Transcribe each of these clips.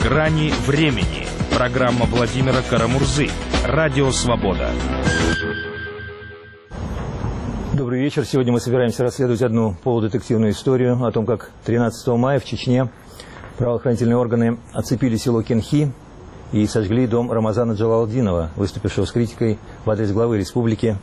Грани времени. Программа Владимира Карамурзы. Радио Свобода. Добрый вечер. Сегодня мы собираемся расследовать одну полудетективную историю о том, как 13 мая в Чечне правоохранительные органы оцепили село Кенхи и сожгли дом Рамазана Джалалдинова, выступившего с критикой в адрес главы республики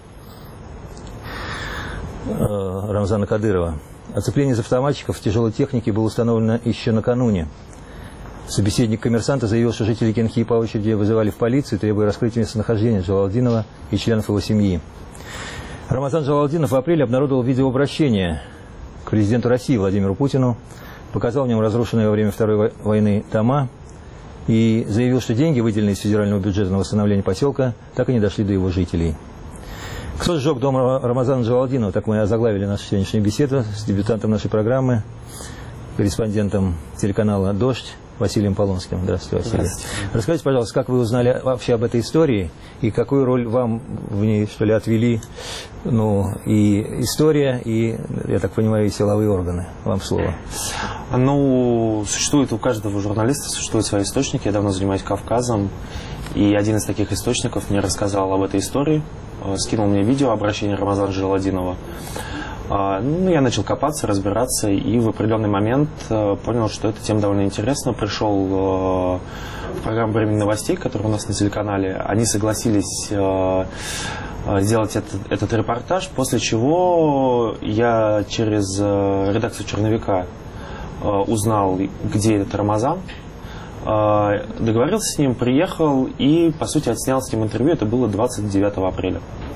Рамзана Кадырова. Оцепление из автоматчиков тяжелой техники было установлено еще накануне. Собеседник коммерсанта заявил, что жители Кенхи по очереди вызывали в полицию, требуя раскрытия местонахождения Джалалдинова и членов его семьи. Рамазан Джалалдинов в апреле обнародовал видеообращение к президенту России Владимиру Путину, показал в нем разрушенные во время Второй войны дома и заявил, что деньги, выделенные из федерального бюджета на восстановление поселка, так и не дошли до его жителей. Кто сжег дом Рамазана Джалалдинова? Так мы озаглавили нашу сегодняшнюю беседу с дебютантом нашей программы, корреспондентом телеканала «Дождь» Василием Полонским. Здравствуйте, Василий. Здравствуйте. Расскажите, пожалуйста, как вы узнали вообще об этой истории и какую роль вам в ней, что ли, отвели, и история, и, я так понимаю, и силовые органы? Вам слово. Существует у каждого журналиста, существуют свои источники. Я давно занимаюсь Кавказом, и один из таких источников мне рассказал об этой истории, скинул мне видео обращения Рамазана Джалалдинова. Я начал копаться, разбираться, и в определенный момент понял, что эта тема довольно интересна. Пришел в программу «Время новостей», которая у нас на телеканале. Они согласились сделать этот репортаж, после чего я через редакцию «Черновика» узнал, где этот Рамазан, договорился с ним, приехал и, по сути, отснял с ним интервью. Это было 29 апреля.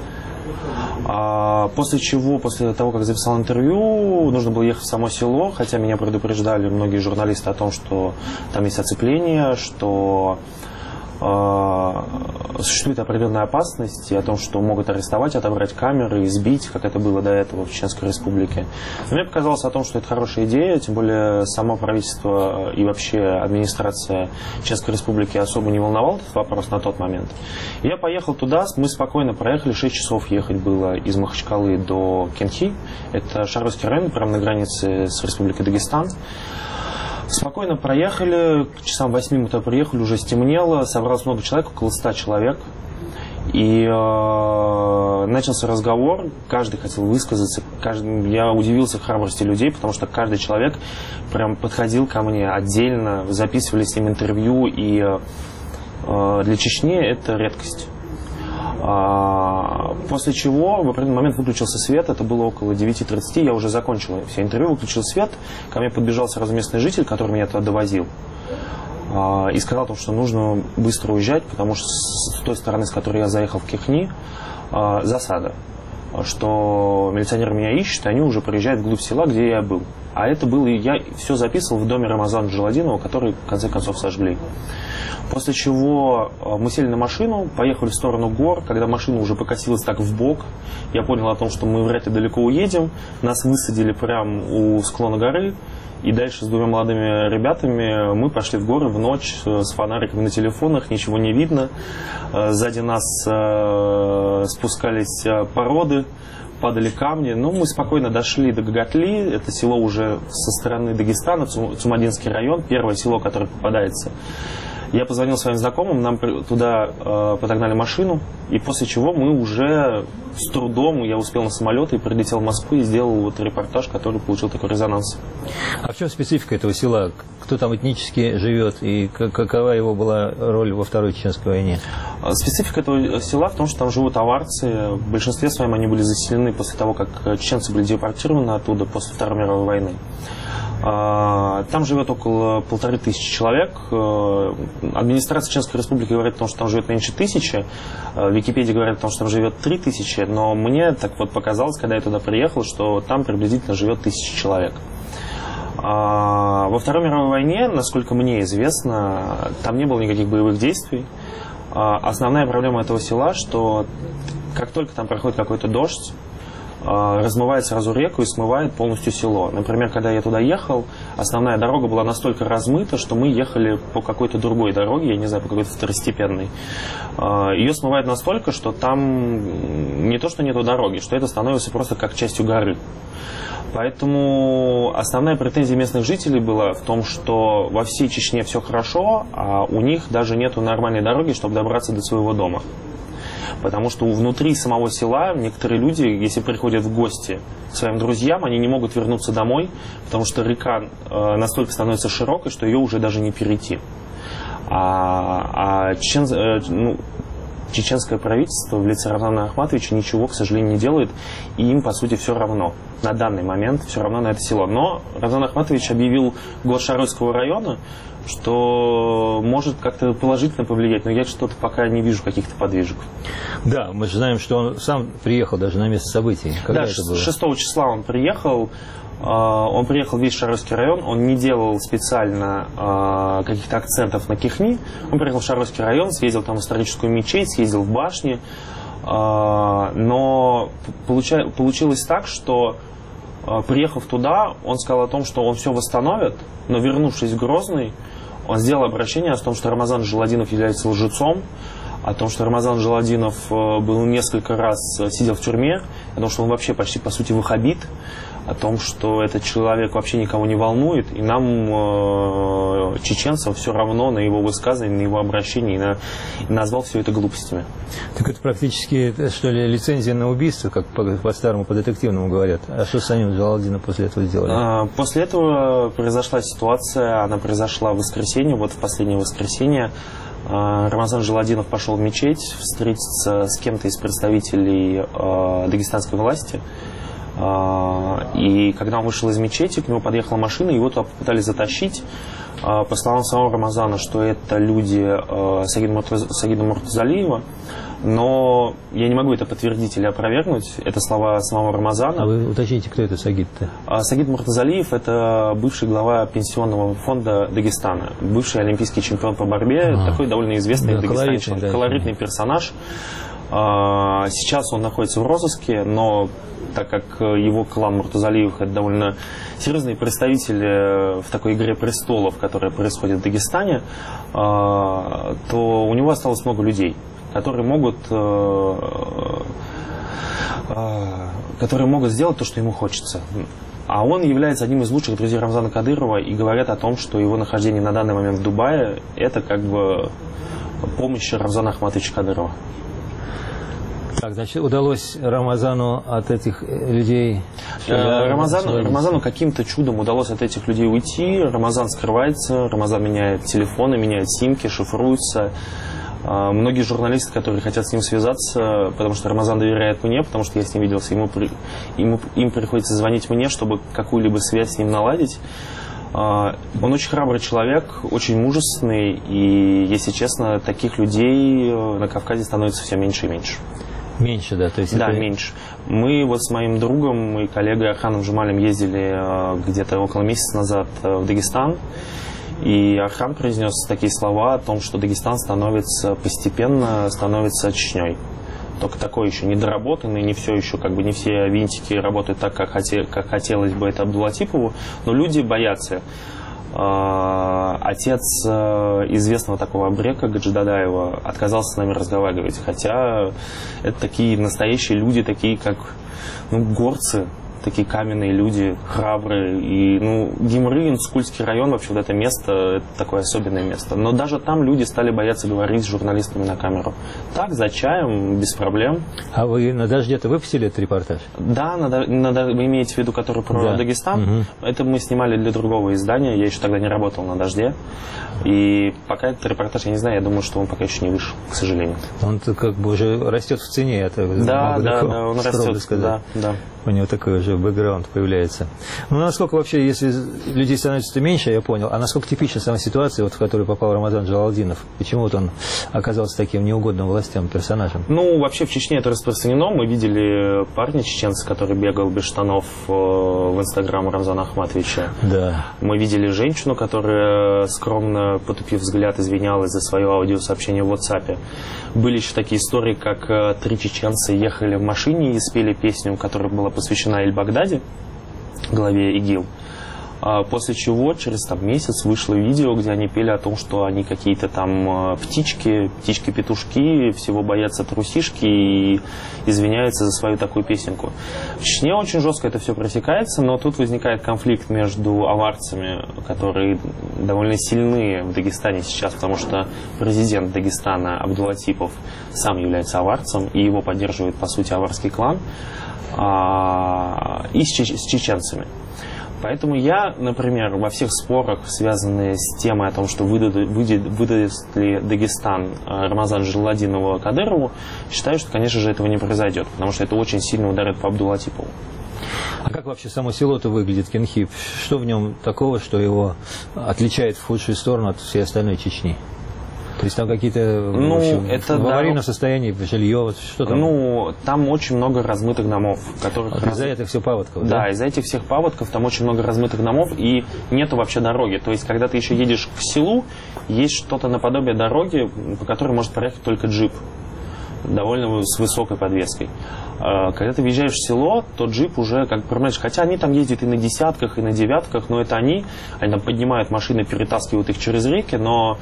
После чего, после того, как записал интервью, нужно было ехать в само село, хотя меня предупреждали многие журналисты о том, что там есть оцепление, что существует определенная опасность, и о том, что могут арестовать, отобрать камеры, избить, как это было до этого в Чеченской Республике. Но мне показалось о том, что это хорошая идея, тем более само правительство и вообще администрация Чеченской Республики особо не волновал этот вопрос на тот момент. И я поехал туда, мы спокойно проехали, 6 часов ехать было из Махачкалы до Кенхи, это Шаройский район, прямо на границе с Республикой Дагестан. Спокойно проехали, к часам 8 мы туда приехали, уже стемнело, собралось много человек, около 100 человек. И начался разговор, каждый хотел высказаться, я удивился храбрости людей, потому что каждый человек прям подходил ко мне отдельно, записывали с ним интервью, и для Чечни это редкость. После чего в определенный момент выключился свет, это было около 9:30, я уже закончил все интервью, выключил свет, ко мне подбежал сразу местный житель, который меня туда довозил, и сказал, что нужно быстро уезжать, потому что с той стороны, с которой я заехал в Кенхи, засада, что милиционеры меня ищут, и они уже приезжают вглубь села, где я был. А это было, я все записывал в доме Рамазана Джалалдинова, который в конце концов сожгли. После чего мы сели на машину, поехали в сторону гор. Когда машина уже покосилась так в бок, я понял о том, что мы вряд ли далеко уедем. Нас высадили прямо у склона горы. И дальше с двумя молодыми ребятами мы пошли в горы в ночь с фонариками на телефонах, ничего не видно. Сзади нас спускались породы, падали камни. Мы спокойно дошли до Гагатли, это село уже со стороны Дагестана, Цумадинский район, первое село, которое попадается. Я позвонил своим знакомым, нам туда подогнали машину, и после чего мы уже с трудом, я успел на самолет и прилетел в Москву и сделал репортаж, который получил такой резонанс. А в чем специфика этого села? Кто там этнически живет и какова его была роль во Второй Чеченской войне? Специфика этого села в том, что там живут аварцы. В большинстве своем они были заселены после того, как чеченцы были депортированы оттуда после Второй мировой войны. Там живет около 1500 человек. Администрация Чеченской Республики говорит о том, что там живет меньше 1000. Википедия говорит о том, что там живет 3000. Но мне так вот показалось, когда я туда приехал, что там приблизительно живет 1000 человек. Во Второй мировой войне, насколько мне известно, там не было никаких боевых действий. Основная проблема этого села, что как только там проходит какой-то дождь, размывает сразу реку и смывает полностью село. Например, когда я туда ехал, основная дорога была настолько размыта, что мы ехали по какой-то другой дороге, я не знаю, по какой-то второстепенной. Ее смывает настолько, что там не то, что нету дороги, что это становится просто как частью горы. Поэтому основная претензия местных жителей была в том, что во всей Чечне все хорошо, а у них даже нету нормальной дороги, чтобы добраться до своего дома. Потому что внутри самого села некоторые люди, если приходят в гости к своим друзьям, они не могут вернуться домой, потому что река настолько становится широкой, что ее уже даже не перейти. Чеченское правительство в лице Рамзана Ахматовича ничего, к сожалению, не делает, и им, по сути, все равно. На данный момент все равно на это село. Но Рамзан Ахматович объявил голос Шаройского района, что может как-то положительно повлиять, но я что-то пока не вижу каких-то подвижек. Да, мы же знаем, что он сам приехал даже на место событий. Когда да, это было? 6 числа он приехал. Он приехал в весь Шаройский район, он не делал специально каких-то акцентов на Кихни. Он приехал в Шаройский район, съездил там в историческую мечеть, съездил в башни. Но получилось так, что, приехав туда, он сказал о том, что он все восстановит, но вернувшись в Грозный, он сделал обращение о том, что Рамазан Джаладинов является лжецом, о том, что Рамазан Джаладинов был несколько раз сидел в тюрьме, о том, что он вообще почти, по сути, ваххабит, о том, что этот человек вообще никого не волнует, и нам, чеченцам, все равно на его высказывания, на его обращение, и назвал все это глупостями. Так это практически, что ли, лицензия на убийство, как по-старому, по-детективному говорят. А что с самим Джалалдином после этого сделали? После этого произошла ситуация, она произошла в воскресенье, вот в последнее воскресенье. Рамазан Джаладинов пошел в мечеть встретиться с кем-то из представителей дагестанской власти. И когда он вышел из мечети, к нему подъехала машина, его туда попытались затащить. По словам самого Рамазана, что это люди Сагида Муртазалиева, но я не могу это подтвердить или опровергнуть. Это слова самого Рамазана. А вы уточните, кто это Сагид-то? Сагид Муртазалиев – это бывший глава пенсионного фонда Дагестана, бывший олимпийский чемпион по борьбе, такой довольно известный дагестанский, колоритный персонаж. Сейчас он находится в розыске, но так как его клан Муртазалиевых – это довольно серьезные представители в такой игре престолов, которая происходит в Дагестане, то у него осталось много людей, которые могут сделать то, что ему хочется. А он является одним из лучших друзей Рамзана Кадырова, и говорят о том, что его нахождение на данный момент в Дубае – это как бы помощь Рамзана Ахматовича Кадырова. Так, значит, удалось Рамазану от этих людей... Рамазану каким-то чудом удалось от этих людей уйти. Рамазан скрывается, Рамазан меняет телефоны, меняет симки, шифруется. Многие журналисты, которые хотят с ним связаться, потому что Рамазан доверяет мне, потому что я с ним виделся, им приходится звонить мне, чтобы какую-либо связь с ним наладить. Он очень храбрый человек, очень мужественный, и, если честно, таких людей на Кавказе становится все меньше и меньше. Меньше, да? То есть да, это... меньше. Мы вот с моим другом и коллегой Арханом Жумалем ездили где-то около месяца назад в Дагестан, и Архан произнес такие слова о том, что Дагестан постепенно становится Чечней. Только такой еще недоработанный, не все еще, как бы не все винтики работают так, как хотелось бы это Абдулатипову, но люди боятся. Отец известного такого абрека Гаджидадаева отказался с нами разговаривать, хотя это такие настоящие люди, такие как горцы, такие каменные люди, храбрые. И, Гимры, Инскульский район, вообще вот это место, это такое особенное место. Но даже там люди стали бояться говорить с журналистами на камеру. Так, за чаем, без проблем. А вы на «Дожде»-то выпустили этот репортаж? Да, вы имеете в виду, который про Дагестан? Угу. Это мы снимали для другого издания, я еще тогда не работал на «Дожде». И пока этот репортаж, я не знаю, я думаю, что он пока еще не вышел, к сожалению. Он как бы уже растет в цене, это да, он растет, сказать. Да. У него такой уже бэкграунд появляется. Насколько вообще, если людей становится меньше, я понял, а насколько типична сама ситуация, в которую попал Рамазан Джалалдинов? Почему он оказался таким неугодным властям персонажем? Вообще в Чечне это распространено. Мы видели парня чеченца, который бегал без штанов в инстаграм Рамзана Ахматовича. Да. Мы видели женщину, которая, скромно потупив взгляд, извинялась за свое аудиосообщение в WhatsApp. Были еще такие истории, как 3 чеченца ехали в машине и спели песню, которая была посвящена Эль-Багдади, главе ИГИЛ. После чего через месяц вышло видео, где они пели о том, что они какие-то там птички-петушки, всего боятся трусишки и извиняются за свою такую песенку. В Чечне очень жестко это все протекается, но тут возникает конфликт между аварцами, которые довольно сильны в Дагестане сейчас, потому что президент Дагестана Абдулатипов сам является аварцем, и его поддерживает, по сути, аварский клан, и с чеченцами. Поэтому я, например, во всех спорах, связанных с темой о том, что выдаст ли Дагестан Рамазана Джалаладинова Кадырову, считаю, что, конечно же, этого не произойдет, потому что это очень сильно ударит по Абдулатипову. А как вообще само село-то выглядит, Кенхип? Что в нем такого, что его отличает в худшую сторону от всей остальной Чечни? То есть там какие-то в аварийном состоянии жилье, что там? Там очень много размытых домов, которых... Из-за этих всех паводков, да? Да, из-за этих всех паводков там очень много размытых домов, и нету вообще дороги. То есть, когда ты еще едешь к селу, есть что-то наподобие дороги, по которой может проехать только джип, довольно с высокой подвеской. Когда ты въезжаешь в село, то джип уже, как понимаешь, хотя они там ездят и на десятках, и на девятках, но это они там поднимают машины, перетаскивают их через реки, но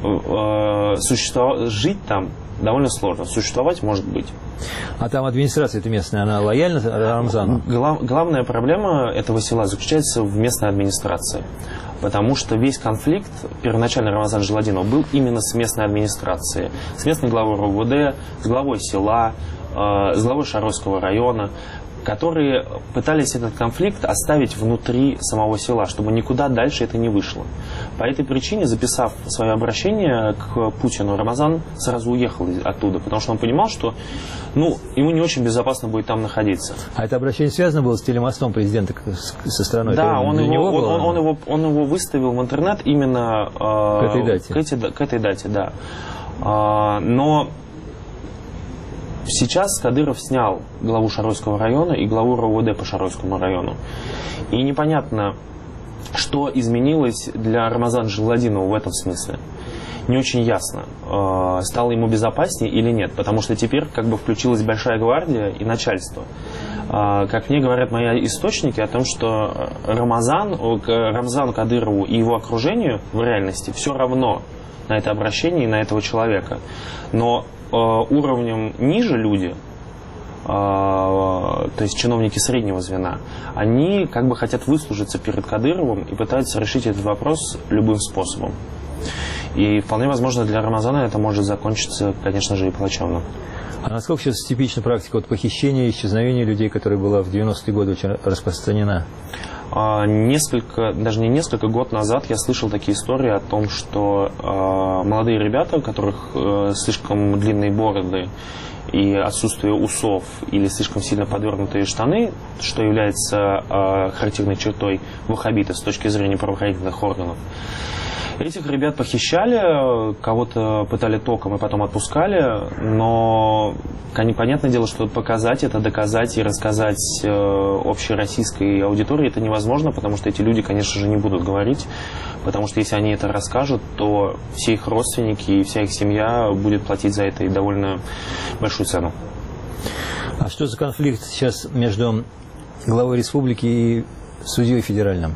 жить там довольно сложно, существовать может быть. А там администрация-то местная, она лояльна Рамзану? Главная проблема этого села заключается в местной администрации. Потому что весь конфликт, первоначально Рамазана Джалаладинова, был именно с местной администрацией, с местной главой РОВД, с главой села, с главой Шаройского района, которые пытались этот конфликт оставить внутри самого села, чтобы никуда дальше это не вышло. По этой причине, записав свое обращение к Путину, Рамазан сразу уехал оттуда, потому что он понимал, что ему не очень безопасно будет там находиться. А это обращение связано было с телемостом президента со страной? Да, он его выставил в интернет именно к этой дате, да. Но сейчас Кадыров снял главу Шаройского района и главу РОВД по Шаройскому району. И непонятно, что изменилось для Рамазана Джалаладинова в этом смысле. Не очень ясно, стало ему безопаснее или нет, потому что теперь включилась большая гвардия и начальство. Как мне говорят мои источники о том, что Рамзану Кадырову и его окружению в реальности все равно на это обращение и на этого человека. Но уровнем ниже люди, то есть чиновники среднего звена, они хотят выслужиться перед Кадыровым и пытаются решить этот вопрос любым способом. И вполне возможно для Рамазана это может закончиться, конечно же, и плачевно. А насколько сейчас типична практика похищения и исчезновения людей, которая была в 90-е годы очень распространена? Даже не несколько год назад я слышал такие истории о том, что молодые ребята, у которых слишком длинные бороды и отсутствие усов или слишком сильно подвернутые штаны, что является характерной чертой ваххабита с точки зрения правоохранительных органов, этих ребят похищали, кого-то пытали током и потом отпускали, но понятное дело, что показать это, доказать и рассказать общероссийской аудитории это невозможно, потому что эти люди, конечно же, не будут говорить, потому что если они это расскажут, то все их родственники и вся их семья будет платить за это и довольно большую цену. А что за конфликт сейчас между главой республики и судьей федеральным?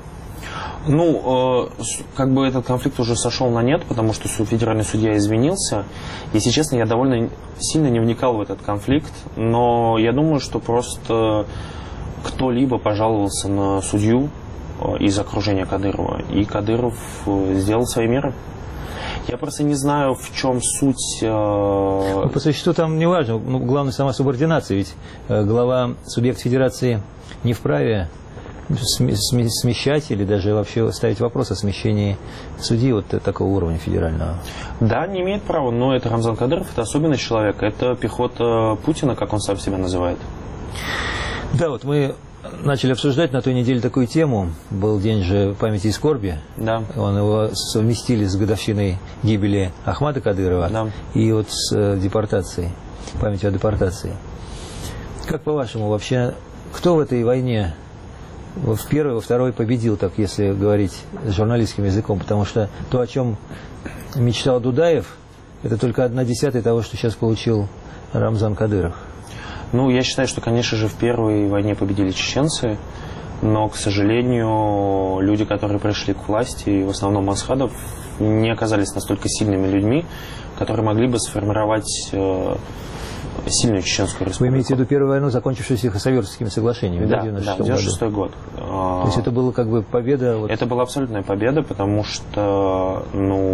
Этот конфликт уже сошел на нет, потому что федеральный судья извинился. Если честно, я довольно сильно не вникал в этот конфликт, но я думаю, что просто кто-либо пожаловался на судью из окружения Кадырова, и Кадыров сделал свои меры. Я просто не знаю, в чем суть... По существу там не важно, главное сама субординация, ведь глава субъекта федерации не вправе смещать или даже вообще ставить вопрос о смещении судьи такого уровня федерального. Да, не имеет права, но это Рамзан Кадыров, это особенный человек, это пехота Путина, как он сам себя называет. Да, мы начали обсуждать на той неделе такую тему, был день же памяти и скорби, да. Его совместили с годовщиной гибели Ахмата Кадырова, да. И с депортацией, памятью о депортации. Как по-вашему, вообще, кто в этой войне в первой, во второй победил, так если говорить журналистским языком, потому что то, о чем мечтал Дудаев, это только 1/10 того, что сейчас получил Рамзан Кадыров. Я считаю, что, конечно же, в первой войне победили чеченцы. но, к сожалению, люди, которые пришли к власти, в основном Асхадов, не оказались настолько сильными людьми, которые могли бы сформировать сильную Чеченскую республику. Вы имеете в виду Первую войну, закончившуюся Хасавюртскими соглашениями, да? Да, 96 год. То есть это была как бы победа? Вот... Это была абсолютная победа, потому что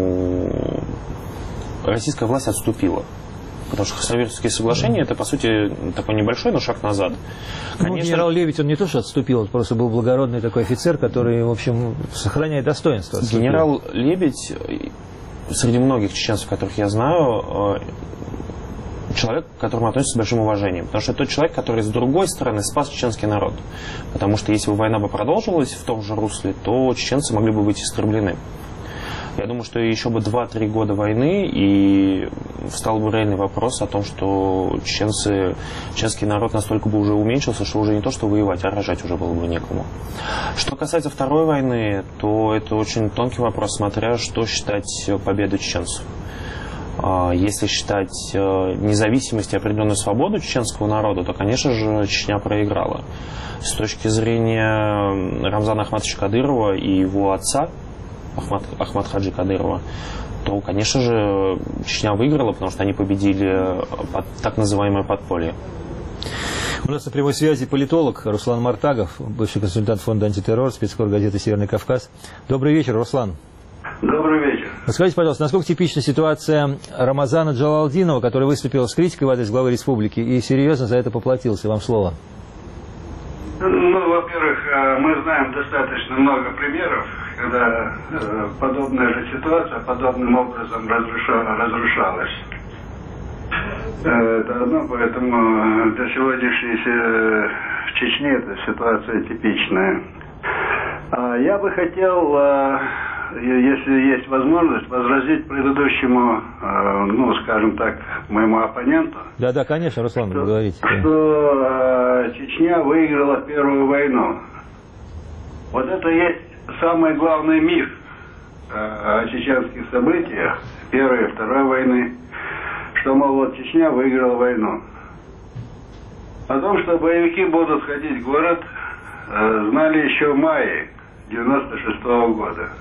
российская власть отступила. Потому что Хасавюртские соглашения это, по сути, такой небольшой, но шаг назад. Конечно... генерал Лебедь, он не то что отступил, он просто был благородный такой офицер, который, в общем, сохраняет достоинство. Отступил. Генерал Лебедь, среди многих чеченцев, которых я знаю, человек, к которому относится с большим уважением. Потому что это тот человек, который, с другой стороны, спас чеченский народ. Потому что если бы война бы продолжилась в том же русле, то чеченцы могли бы быть истреблены. Я думаю, что еще бы 2-3 года войны, и встал бы реальный вопрос о том, что чеченский народ настолько бы уже уменьшился, что уже не то, что воевать, а рожать уже было бы некому. Что касается Второй войны, то это очень тонкий вопрос, смотря что считать победой чеченцев. Если считать независимость и определенную свободу чеченского народа, то, конечно же, Чечня проиграла. С точки зрения Рамзана Ахматовича Кадырова и его отца, Ахмад Хаджи Кадырова, то, конечно же, Чечня выиграла, потому что они победили так называемое подполье. У нас на прямой связи политолог Руслан Мартагов, бывший консультант фонда «Антитеррор», спецкор газеты «Северный Кавказ». Добрый вечер, Руслан. Добрый вечер. Скажите, пожалуйста, насколько типична ситуация Рамазана Джалалдинова, который выступил с критикой в адрес главы республики и серьезно за это поплатился? Вам слово. Ну, во-первых, мы знаем достаточно много примеров, когда подобная же ситуация подобным образом разрушалась. Это одно, поэтому для сегодняшней в Чечне эта ситуация типичная. Я бы хотел, если есть возможность, возразить предыдущему, ну, скажем так, моему оппоненту. Да, конечно, Руслан, вы говорите. Что Чечня выиграла Первую войну. Вот это есть самый главный миф о чеченских событиях Первой и Второй войны, что, мол, вот Чечня выиграла войну. О том, что боевики будут ходить в город, знали еще в мае 96-го года.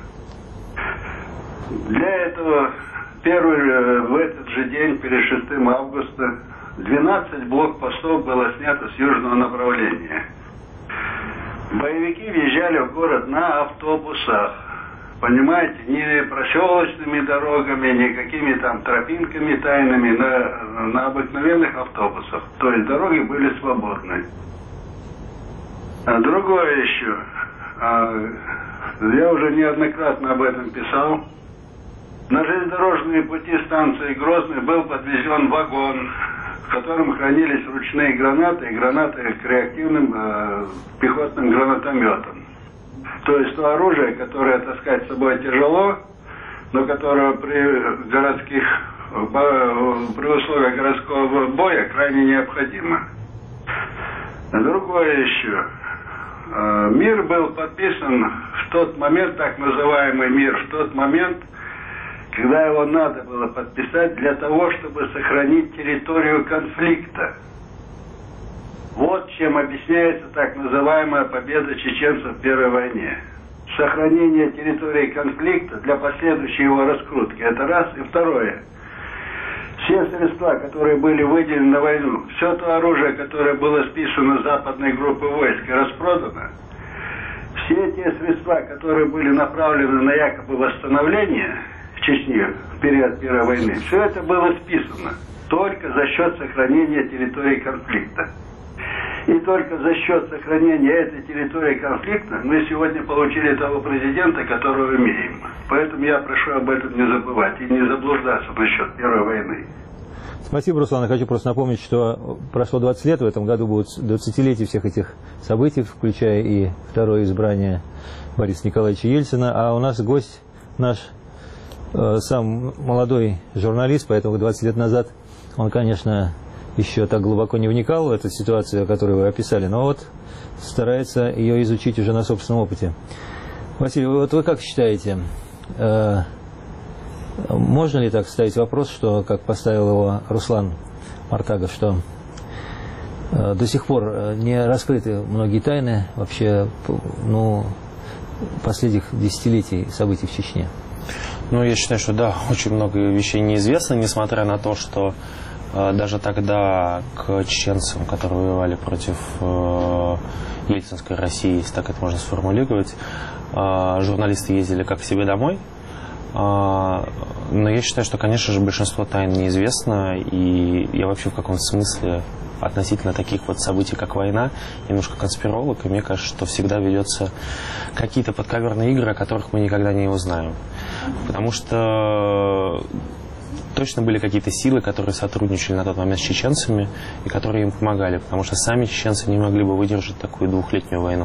Для этого в этот же день, перед 6 августа, 12 блокпостов было снято с южного направления. Боевики въезжали в город на автобусах. Понимаете, не проселочными дорогами, не какими там тропинками тайными, на обыкновенных автобусах. То есть дороги были свободны. Другое еще. Я уже неоднократно об этом писал. На железнодорожные пути станции Грозный был подвезен вагон, в котором хранились ручные гранаты и гранаты к реактивным пехотным гранатометам. То есть то оружие, которое таскать с собой тяжело, но которое при условиях городского боя крайне необходимо. Другое еще. Мир был подписан в тот момент, так называемый мир, в тот момент, когда его надо было подписать для того, чтобы сохранить территорию конфликта. Вот чем объясняется так называемая победа чеченцев в Первой войне. Сохранение территории конфликта для последующей его раскрутки. Это раз. И второе. Все средства, которые были выделены на войну, все то оружие, которое было списано с западной группы войск и распродано, все те средства, которые были направлены на якобы восстановление Чечни в период Первой войны, все это было списано только за счет сохранения территории конфликта. И только за счет сохранения этой территории конфликта мы сегодня получили того президента, которого имеем. Поэтому я прошу об этом не забывать и не заблуждаться насчет Первой войны. Спасибо, Руслан. Я хочу просто напомнить, что прошло 20 лет, в этом году будет 20-летие всех этих событий, включая и второе избрание Бориса Николаевича Ельцина. А у нас гость наш, сам молодой журналист, поэтому 20 лет назад он, конечно, еще так глубоко не вникал в эту ситуацию, которую вы описали, но вот старается ее изучить уже на собственном опыте. Василий, вот вы как считаете, можно ли так ставить вопрос, что, как поставил его Руслан Мартагов, что До сих пор не раскрыты многие тайны вообще, ну, последних десятилетий событий в Чечне. Ну, я считаю, что да, очень много вещей неизвестно, несмотря на то, что даже тогда к чеченцам, которые воевали против ельцинской России, если так это можно сформулировать, журналисты ездили как к себе домой. Но я считаю, что, конечно же, большинство тайн неизвестно, и я вообще в каком-то смысле относительно таких вот событий, как война, немножко конспиролог, и мне кажется, что всегда ведется какие-то подковерные игры, о которых мы никогда не узнаем. Потому что точно были какие-то силы, которые сотрудничали на тот момент с чеченцами и которые им помогали, потому что сами чеченцы не могли бы выдержать такую двухлетнюю войну.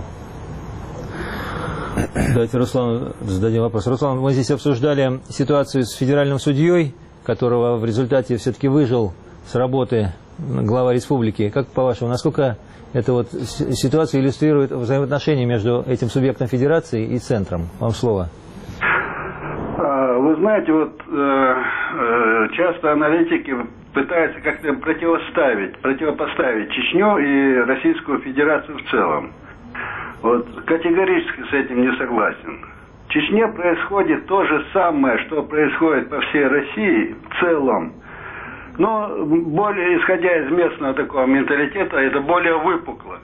Давайте Руслану зададим вопрос. Руслан, мы здесь обсуждали ситуацию с федеральным судьей, которого в результате все-таки выжил с работы глава республики. Как по-вашему, насколько эта вот ситуация иллюстрирует взаимоотношения между этим субъектом федерации и центром? Вам слово. Вы знаете, вот часто аналитики пытаются как-то противопоставить Чечню и Российскую Федерацию в целом. Вот категорически с этим не согласен. В Чечне происходит то же самое, что происходит по всей России в целом. Но более, исходя из местного такого менталитета, это более выпукло.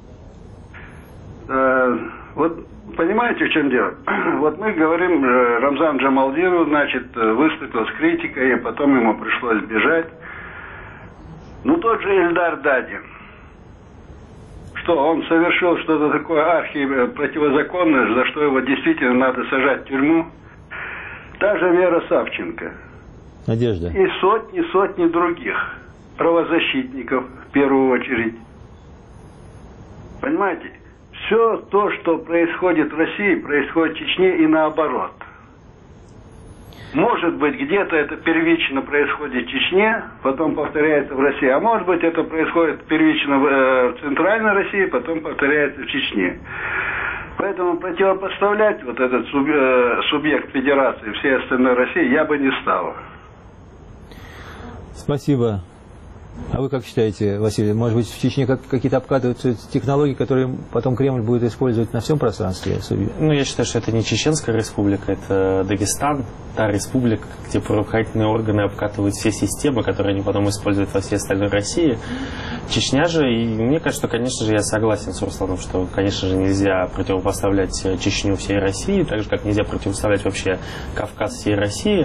Вот понимаете, в чем дело? Вот мы говорим, Рамзан Джамалдинов, значит, выступил с критикой, и потом ему пришлось бежать. Ну, тот же Эльдар Дадин. Что, он совершил что-то такое противозаконное, за что его действительно надо сажать в тюрьму? Та же Вера Савченко. Надежда. И сотни других правозащитников в первую очередь. Понимаете? Все то, что происходит в России, происходит в Чечне и наоборот. Может быть, где-то это первично происходит в Чечне, потом повторяется в России. А может быть, это происходит первично в Центральной России, потом повторяется в Чечне. Поэтому противопоставлять вот этот субъект федерации всей остальной России я бы не стал. Спасибо. А вы как считаете, Василий, может быть, в Чечне какие-то обкатываются технологии, которые потом Кремль будет использовать на всем пространстве? Ну, я считаю, что это не Чеченская республика, это Дагестан, та республика, где правоохранительные органы обкатывают все системы, которые они потом используют во всей остальной России. Чечня же, и мне кажется, что, конечно же, я согласен с Русланом, что, конечно же, нельзя противопоставлять Чечню всей России, так же, как нельзя противопоставлять вообще Кавказ всей России.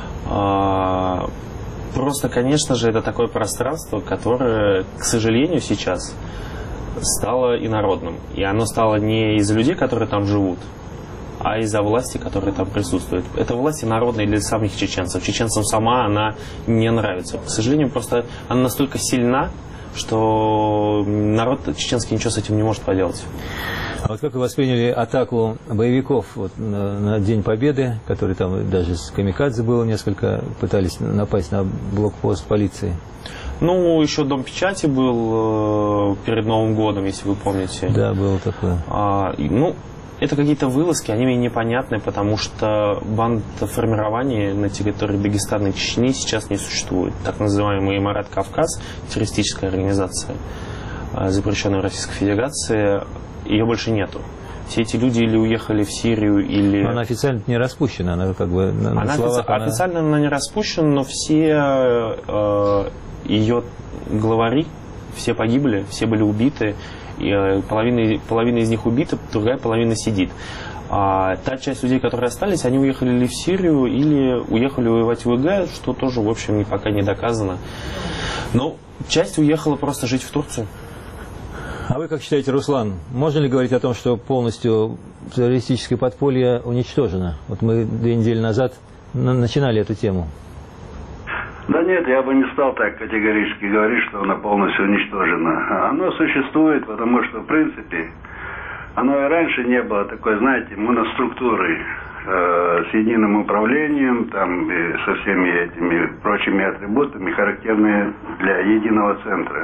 Просто, конечно же, это такое пространство, которое, к сожалению, сейчас стало инородным. И оно стало не из-за людей, которые там живут, а из-за власти, которая там присутствует. Эта власть инородная для самих чеченцев. Чеченцам сама она не нравится. К сожалению, просто она настолько сильна, что народ чеченский ничего с этим не может поделать. А вот как вы восприняли атаку боевиков вот, на День Победы, который там даже с камикадзе было несколько, пытались напасть на блокпост полиции? Ну, еще Дом печати был перед Новым годом, если вы помните. Да, было такое. Ну, это какие-то вылазки, они мне непонятны, потому что бандформирования на территории Дагестана и Чечни сейчас не существует. Так называемый Марат Кавказ, террористическая организация, запрещенная в Российской Федерации, ее больше нету. Все эти люди или уехали в Сирию, или... Но она официально не распущена, она как бы... Официально она не распущена, но все ее главари, все погибли, все были убиты. И половина из них убита, другая половина сидит. А та часть людей, которые остались, они уехали или в Сирию, или уехали воевать в ИГ, что тоже, в общем, пока не доказано. Но часть уехала просто жить в Турцию. А вы как считаете, Руслан, можно ли говорить о том, что полностью террористическое подполье уничтожено? Вот мы 2 недели назад начинали эту тему. Да нет, я бы не стал так категорически говорить, что оно полностью уничтожено. Оно существует, потому что, в принципе, оно и раньше не было такой, знаете, моноструктурой с единым управлением, там, и со всеми этими прочими атрибутами, характерные для единого центра.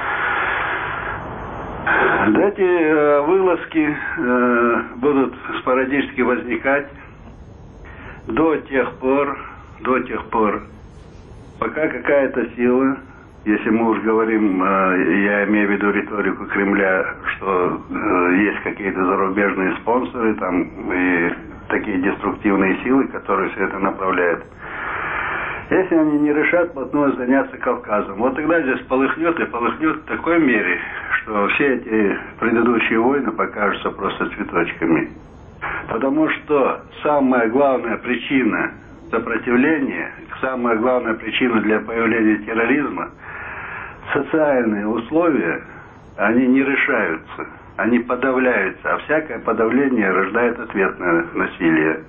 Эти вылазки будут спорадически возникать до тех пор, пока какая-то сила если мы уж говорим, я имею в виду риторику Кремля, что есть какие-то зарубежные спонсоры там и такие деструктивные силы, которые все это направляют. Если они не решат вплотную заняться Кавказом, вот тогда здесь полыхнет, и полыхнет в такой мере, что все эти предыдущие войны покажутся просто цветочками. Потому что самая главная причина сопротивления, самая главная причина для появления терроризма, социальные условия, они не решаются, они подавляются, а всякое подавление рождает ответное насилие.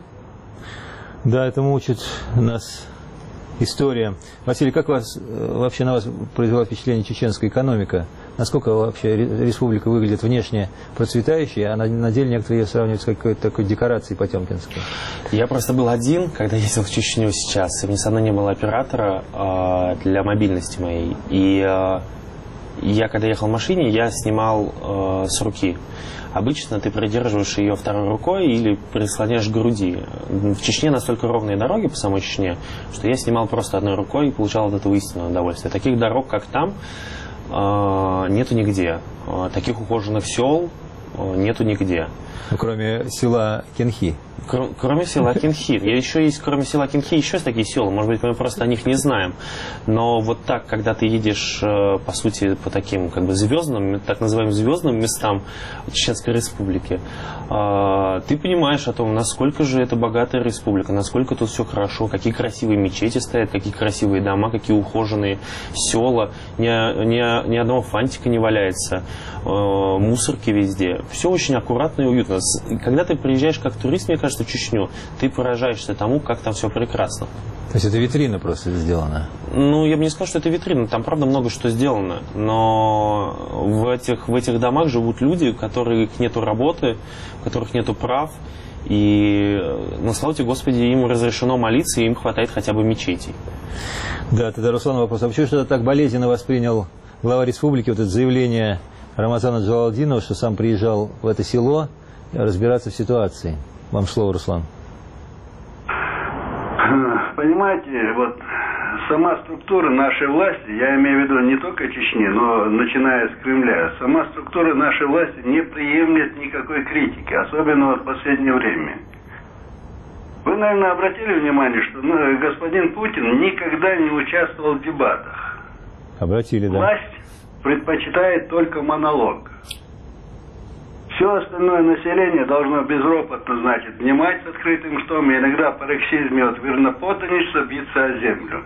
Да, этому учит нас история. Василий, как вообще на вас произвела впечатление чеченская экономика? Насколько вообще республика выглядит внешне процветающей, а на деле некоторые ее сравнивают с какой-то такой декорацией потемкинской? Я просто был один, когда ездил в Чечню сейчас, и мне со мной не было оператора для мобильности моей. И я, когда ехал в машине, я снимал с руки. Обычно ты придерживаешь ее второй рукой или прислоняешь к груди. В Чечне настолько ровные дороги по самой Чечне, что я снимал просто одной рукой и получал от этого истинное удовольствие. Таких дорог, как там, нету нигде. Таких ухоженных сел нету нигде. Кроме села Кенхи. Кроме села Кенхи. Еще есть, кроме села Кенхи, еще такие села. Может быть, мы просто о них не знаем. Но вот так, когда ты едешь, по сути, по таким как бы звездным, так называемым звездным местам Чеченской Республики, ты понимаешь о том, насколько же это богатая республика, насколько тут все хорошо, какие красивые мечети стоят, какие красивые дома, какие ухоженные села, ни одного фантика не валяется, мусорки везде. Все очень аккуратно и уютно. Когда ты приезжаешь как турист, мне кажется, в Чечню, ты поражаешься тому, как там все прекрасно. То есть это витрина просто сделана? Ну, я бы не сказал, что это витрина. Там, правда, много что сделано. Но в этих домах живут люди, у которых нету работы, у которых нету прав. И, на слава тебе, Господи, им разрешено молиться, и им хватает хотя бы мечетей. Да, тогда, Руслан, вопрос. А почему что-то так болезненно воспринял глава республики вот это заявление Рамазана Джалалдинова, что сам приезжал в это село разбираться в ситуации? Вам слово, Руслан. Понимаете, вот сама структура нашей власти, я имею в виду не только Чечни, но начиная с Кремля, сама структура нашей власти не приемлет никакой критики, особенно в последнее время. Вы, наверное, обратили внимание, что господин Путин никогда не участвовал в дебатах. Обратили, да. Власть предпочитает только монолог. Все остальное население должно безропотно, значит, внимать с открытым ртом, и иногда пароксизме от верноподданничества биться о землю.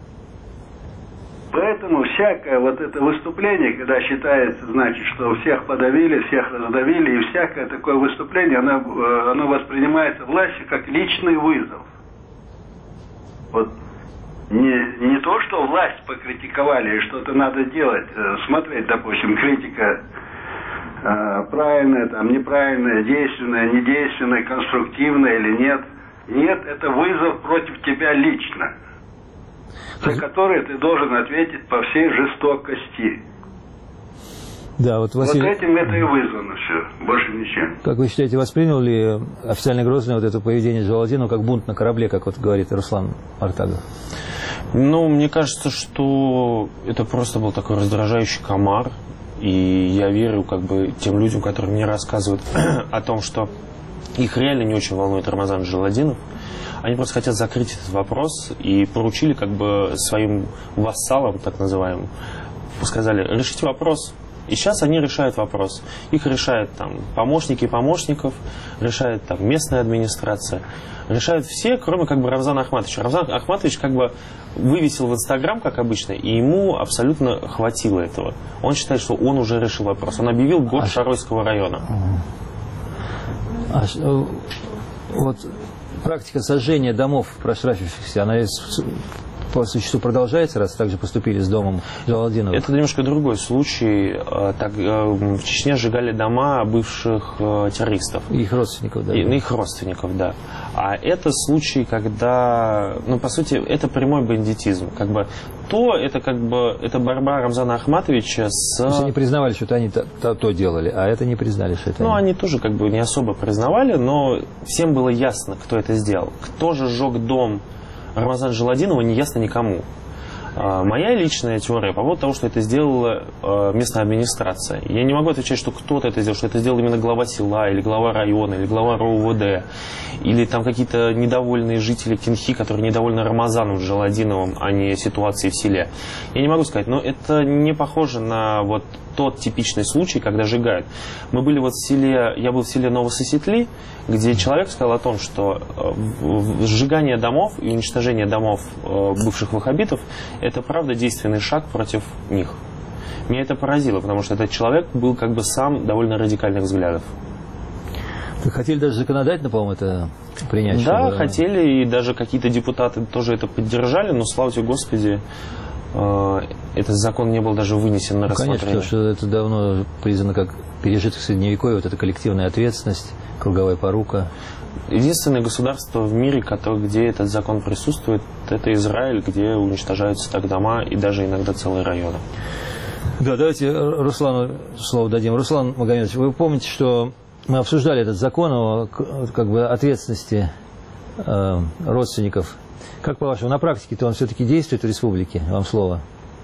Поэтому всякое вот это выступление, когда считается, значит, что всех подавили, всех раздавили, и всякое такое выступление, оно воспринимается властью как личный вызов. Вот не то, что власть покритиковали и что-то надо делать, смотреть, допустим, критика правильная, там, неправильная, действенная, недейственная, конструктивная или нет. Нет, это вызов против тебя лично, за который ты должен ответить по всей жестокости. Да, вот, Василий, вот этим это и вызвано все, больше ничем. Как вы считаете, воспринял ли официально Грозный вот это поведение Джалалдинова как бунт на корабле, как вот говорит Руслан Артагов? Ну, мне кажется, что это просто был такой раздражающий комар. И я верю как бы тем людям, которые мне рассказывают о том, что их реально не очень волнует Рамазан Джалалдинов. Они просто хотят закрыть этот вопрос и поручили как бы своим вассалам, так называемым, сказали, решите вопрос. И сейчас они решают вопрос. Их решают там помощники помощников, решает там местная администрация, решают все, кроме как бы Рамзана Ахматовича. Рамзан Ахматович как бы вывесил в Инстаграм, как обычно, и ему абсолютно хватило этого. Он считает, что он уже решил вопрос. Он объявил год Шаройского района. Вот практика сожжения домов проштрафившихся, она по существу продолжается, раз так же поступили с домом Джалалдинова? Это немножко другой случай. Так, в Чечне сжигали дома бывших террористов. Их родственников, да? Их родственников, да. А это случай, когда, ну, по сути, это прямой бандитизм. Как бы это борьба Рамзана Ахматовича с... То есть они признавали, что они то делали, а это не признали, что это... Ну, они тоже как бы не особо признавали, но всем было ясно, кто это сделал. Кто же сжег дом Рамазана Джалалдинова, не ясно никому. Моя личная теория по поводу того, что это сделала местная администрация. Я не могу отвечать, что кто-то это сделал, что это сделал именно глава села, или глава района, или глава РОУВД, или там какие-то недовольные жители Кинхи, которые недовольны Рамазаном Джаладиновым, а не ситуацией в селе. Я не могу сказать, но это не похоже на вот тот типичный случай, когда сжигают. Мы были вот в селе, я был в селе Новососетли, где человек сказал о том, что сжигание домов и уничтожение домов бывших ваххабитов – это правда действенный шаг против них. Меня это поразило, потому что этот человек был как бы сам довольно радикальных взглядов. Вы хотели даже законодательно, по-моему, это принять? Да, чтобы... хотели, и даже какие-то депутаты тоже это поддержали, но, слава тебе Господи, этот закон не был даже вынесен на рассмотрение. Конечно, потому что это давно признано как пережиток Средневековья, вот эта коллективная ответственность, круговая порука. Единственное государство в мире, где этот закон присутствует, это Израиль, где уничтожаются так дома и даже иногда целые районы. Да, давайте Руслану слово дадим. Руслан Магомедович, вы помните, что мы обсуждали этот закон о как бы ответственности родственников. Как по-вашему, на практике-то он все-таки действует в республике? Вам слово.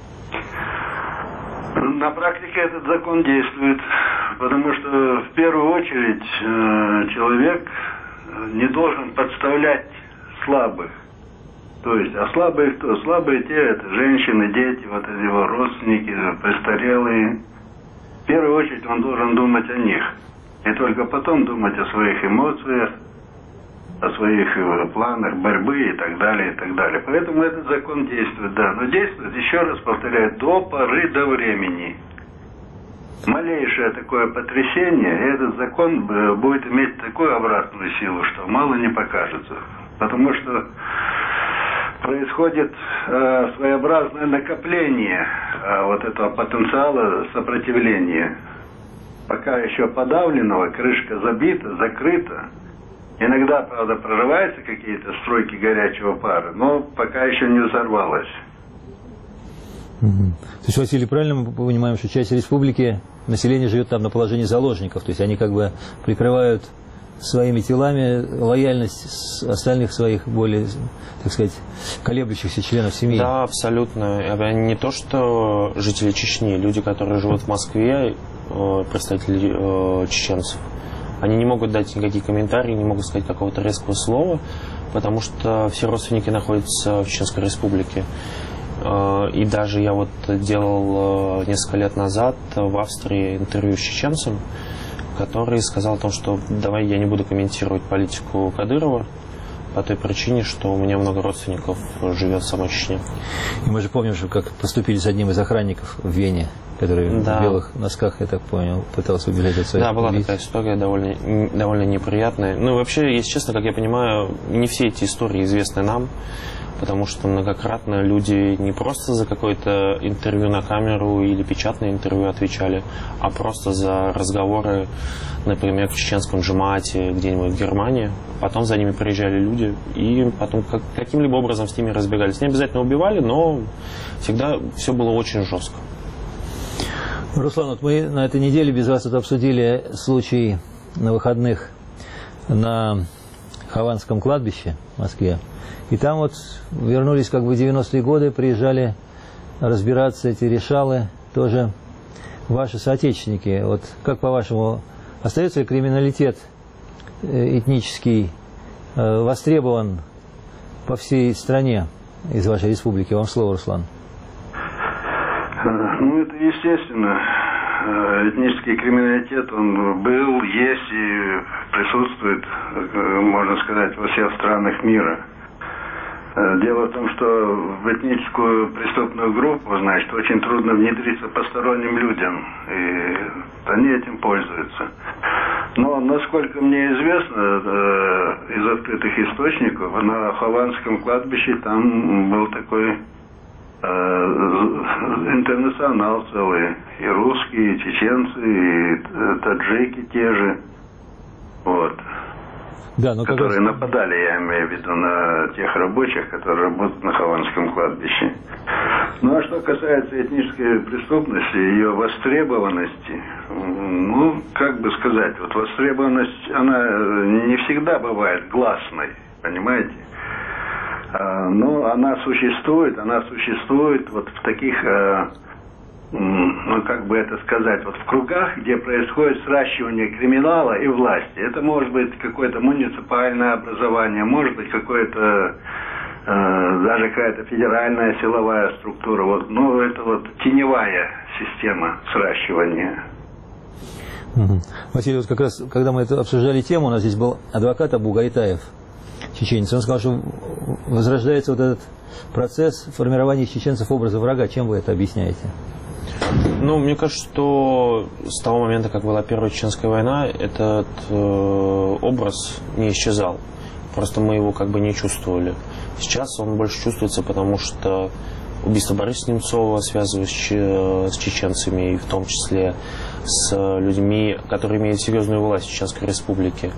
На практике этот закон действует, потому что в первую очередь человек не должен подставлять слабых. То есть, а слабые кто? Слабые те, это женщины, дети, вот эти его родственники, престарелые. В первую очередь он должен думать о них. И только потом думать о своих эмоциях, о своих планах борьбы и так далее, и так далее. Поэтому этот закон действует, да. Но действует, еще раз повторяю, до поры до времени. Малейшее такое потрясение, и этот закон будет иметь такую обратную силу, что мало не покажется. Потому что происходит своеобразное накопление вот этого потенциала сопротивления. Пока еще подавленного, крышка забита, закрыта. Иногда, правда, прорываются какие-то струйки горячего пара, но пока еще не взорвалась. То есть, Василий, правильно мы понимаем, что часть республики, население живет там на положении заложников, то есть они как бы прикрывают своими телами лояльность остальных своих более, так сказать, колеблющихся членов семьи? Да, абсолютно. Не то, что жители Чечни, люди, которые живут в Москве, представители чеченцев, они не могут дать никакие комментарии, не могут сказать какого-то резкого слова, потому что все родственники находятся в Чеченской Республике. И даже я вот делал несколько лет назад в Австрии интервью с чеченцем, который сказал о том, что давай я не буду комментировать политику Кадырова по той причине, что у меня много родственников живет в самой Чечне. И мы же помним, что как поступили с одним из охранников в Вене, который в белых носках, я так понял, пытался убежать от своих Да, была убийц. такая история довольно неприятная. Ну, вообще, если честно, как я понимаю, не все эти истории известны нам, потому что многократно люди не просто за какое-то интервью на камеру или печатное интервью отвечали, а просто за разговоры, например, в чеченском джамаате где-нибудь в Германии. Потом за ними приезжали люди и потом каким-либо образом с ними разбегались. Не обязательно убивали, но всегда все было очень жестко. Руслан, вот мы на этой неделе без вас обсудили случай на выходных на Хованском кладбище в Москве. И там вот вернулись как бы в 90-е годы, приезжали разбираться эти решалы, тоже ваши соотечественники. Вот как по-вашему, остается ли криминалитет этнический востребован по всей стране из вашей республики? Вам слово, Руслан. Ну, это естественно. Этнический криминалитет, он был, есть и присутствует, можно сказать, во всех странах мира. Дело в том, что в этническую преступную группу, значит, очень трудно внедриться посторонним людям, и они этим пользуются. Но, насколько мне известно, из открытых источников, на Хованском кладбище там был такой интернационал целый, и русские, и чеченцы, и таджики те же, вот, да, но которые нападали, я имею в виду, на тех рабочих, которые работают на Хованском кладбище. Ну, а что касается этнической преступности, ее востребованности, ну, как бы сказать, вот востребованность, она не всегда бывает гласной, понимаете? Но она существует вот в таких, ну как бы это сказать, вот в кругах, где происходит сращивание криминала и власти. Это может быть какое-то муниципальное образование, может быть какое-то даже какая-то федеральная силовая структура. Вот, ну это вот теневая система сращивания. Василий, вот как раз, когда мы это обсуждали тему, у нас здесь был адвокат Абу Гайтаев, чеченец. Он сказал, что возрождается вот этот процесс формирования из чеченцев образа врага. Чем вы это объясняете? Ну, мне кажется, что с того момента, как была Первая Чеченская война, этот образ не исчезал. Просто мы его как бы не чувствовали. Сейчас он больше чувствуется, потому что убийство Бориса Немцова связывают с чеченцами, и в том числе с людьми, которые имеют серьезную власть в Чеченской Республике.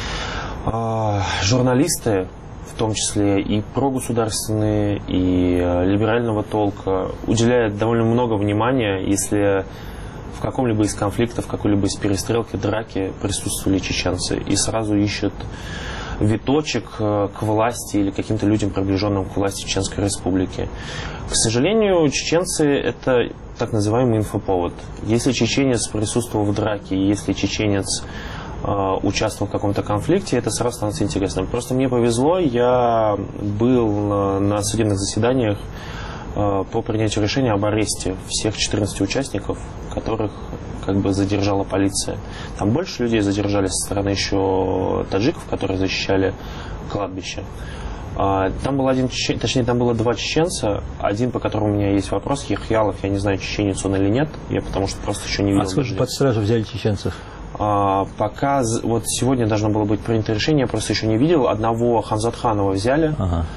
Журналисты, в том числе и прогосударственные, и либерального толка, уделяют довольно много внимания, если в каком-либо из конфликтов, в какой-либо из перестрелки, драки присутствовали чеченцы, и сразу ищут виточек к власти или каким-то людям, приближенным к власти Чеченской Республики. К сожалению, чеченцы – это так называемый инфоповод. Если чеченец присутствовал в драке, если чеченец участвовал в каком-то конфликте, это сразу становится интересным. Просто мне повезло, я был на судебных заседаниях по принятию решения об аресте всех 14 участников, которых как бы задержала полиция. Там больше людей задержали со стороны еще таджиков, которые защищали кладбище. Там был там было два чеченца. Один, по которому у меня есть вопрос, Яхьялов, я не знаю, чеченец он или нет, я потому что просто еще не видел. А сколько под стражу взяли чеченцев? Пока, вот сегодня должно было быть принято решение, я просто еще не видел. Одного Хамзатханова взяли.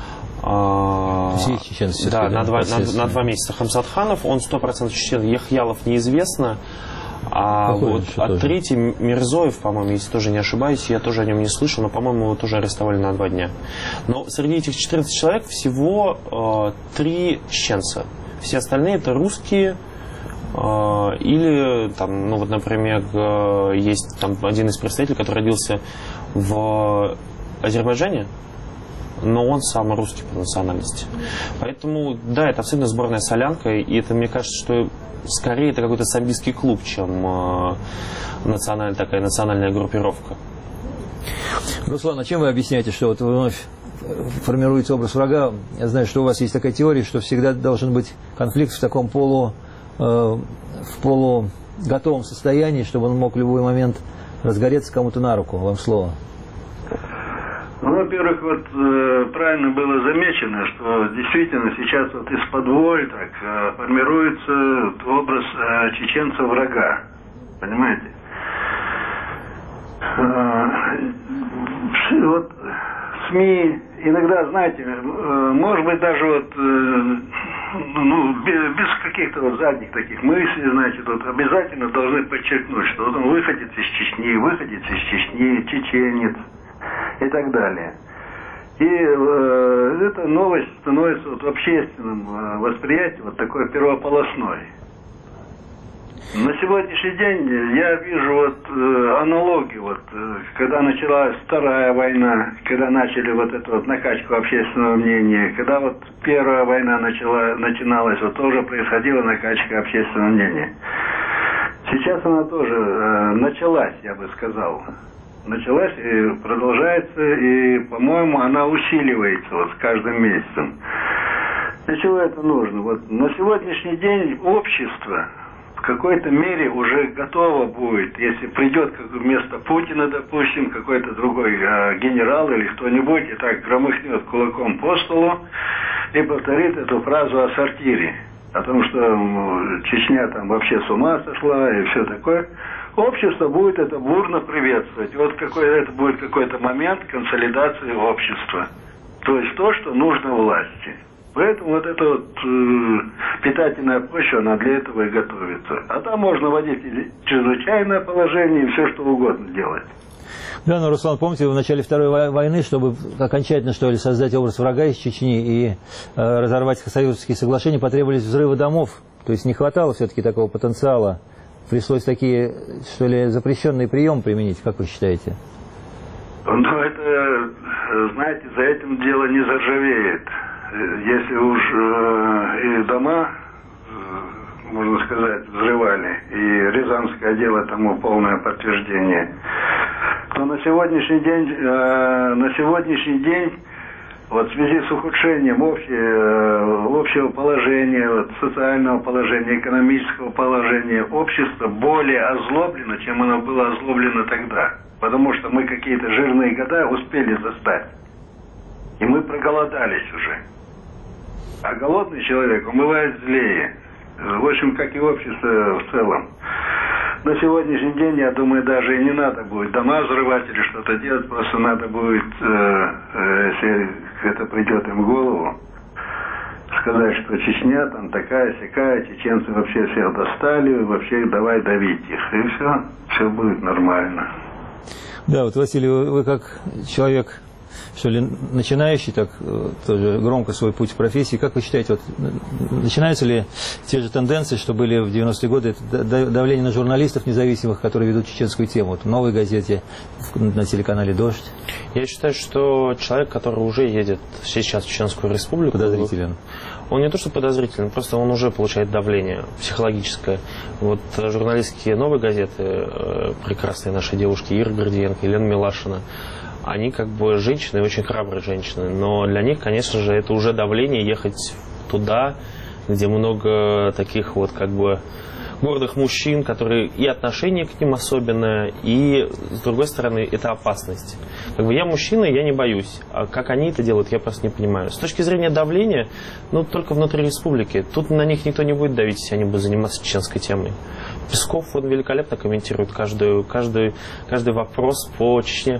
Есть чеченцы, да, на 2 месяца Хамзатханов, он 100% чеченец. Яхьялов неизвестно. Третий Мирзоев, по-моему, если тоже не ошибаюсь, я тоже о нем не слышал, но, по-моему, его тоже арестовали на 2 дня. Но среди этих 14 человек всего 3 чеченца. Все остальные это русские. Или, там, ну вот, например, есть там один из представителей, который родился в Азербайджане, но он сам русский по национальности. Поэтому, да, это абсолютно сборная солянка, и это, мне кажется, что скорее это какой-то самбийский клуб, чем такая национальная группировка. Руслан, а чем вы объясняете, что вот вновь формируется образ врага? Я знаю, что у вас есть такая теория, что всегда должен быть конфликт в таком полуготовом состоянии, чтобы он мог в любой момент разгореться кому-то на руку. Вам слово. Ну, во-первых, вот правильно было замечено, что действительно сейчас вот из-под воль так формируется образ чеченца врага. Понимаете? Вот СМИ иногда, знаете, может быть, даже вот без каких-то вот задних таких мыслей, значит, вот обязательно должны подчеркнуть, что вот он выходец из Чечни, чеченец и так далее. И эта новость становится вот в общественном восприятии вот такой первополосной. На сегодняшний день я вижу вот аналогию, вот, когда началась Вторая война, когда начали вот эту вот накачку общественного мнения, когда вот Первая война начиналась, вот тоже происходила накачка общественного мнения. Сейчас она тоже началась, я бы сказал. Началась и продолжается, и, по-моему, она усиливается вот с каждым месяцем. Для чего это нужно? Вот на сегодняшний день общество в какой-то мере уже готово будет, если придет как вместо Путина, допустим, какой-то другой генерал или кто-нибудь и так громыхнет кулаком по столу и повторит эту фразу о сортире, о том, что Чечня там вообще с ума сошла и все такое. Общество будет это бурно приветствовать. Вот это будет какой-то момент консолидации общества. То есть то, что нужно власти. Поэтому вот эта вот питательная почва, она для этого и готовится. А там можно вводить чрезвычайное положение и все, что угодно делать. Да, но, Руслан, помните, в начале Второй войны, чтобы окончательно, что ли, создать образ врага из Чечни и разорвать союзные соглашения, потребовались взрывы домов. То есть не хватало все-таки такого потенциала. Пришлось такие, что ли, запрещенные приемы применить, как вы считаете? Ну, это знаете, за этим дело не заржавеет. Если уж и дома, можно сказать, взрывали, и Рязанское дело тому полное подтверждение, то на сегодняшний день вот в связи с ухудшением общего положения, вот, социального положения, экономического положения, общество более озлоблено, чем оно было озлоблено тогда. Потому что мы какие-то жирные года успели застать. И мы проголодались уже. А голодный человек умывает злее. В общем, как и общество в целом. На сегодняшний день, я думаю, даже и не надо будет дома взрывать или что-то делать. Просто надо будет, если это придет им в голову, сказать, что Чечня там такая-сякая, чеченцы вообще всех достали, вообще давай давить их. И все будет нормально. Да, вот, Василий, вы как человек, что ли, начинающий, так тоже громко свой путь в профессии, как вы считаете, вот, начинаются ли те же тенденции, что были в 90-е годы, это давление на журналистов независимых, которые ведут чеченскую тему, вот, в «Новой газете», на телеканале «Дождь»? Я считаю, что человек, который уже едет сейчас в Чеченскую Республику, подозрителен. Он не то что подозрителен, просто он уже получает давление психологическое. Вот журналистские «Новой газеты», прекрасные наши девушки Ира Гордиенко, Елена Милашина, они как бы женщины, очень храбрые женщины, но для них, конечно же, это уже давление ехать туда, где много таких вот как бы гордых мужчин, которые и отношение к ним особенное, и с другой стороны это опасность. Как бы я мужчина, я не боюсь, а как они это делают, я просто не понимаю. С точки зрения давления, ну только внутри республики, тут на них никто не будет давить, если они будут заниматься чеченской темой. Песков, он великолепно комментирует каждый вопрос по Чечне.